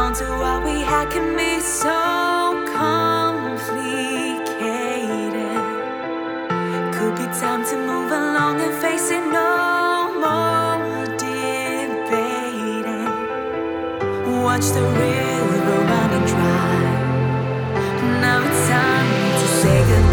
on to what we had can be so complicated. Could be time to move along and face it, no more debating. Watch the river running dry. Now it's time to say goodbye.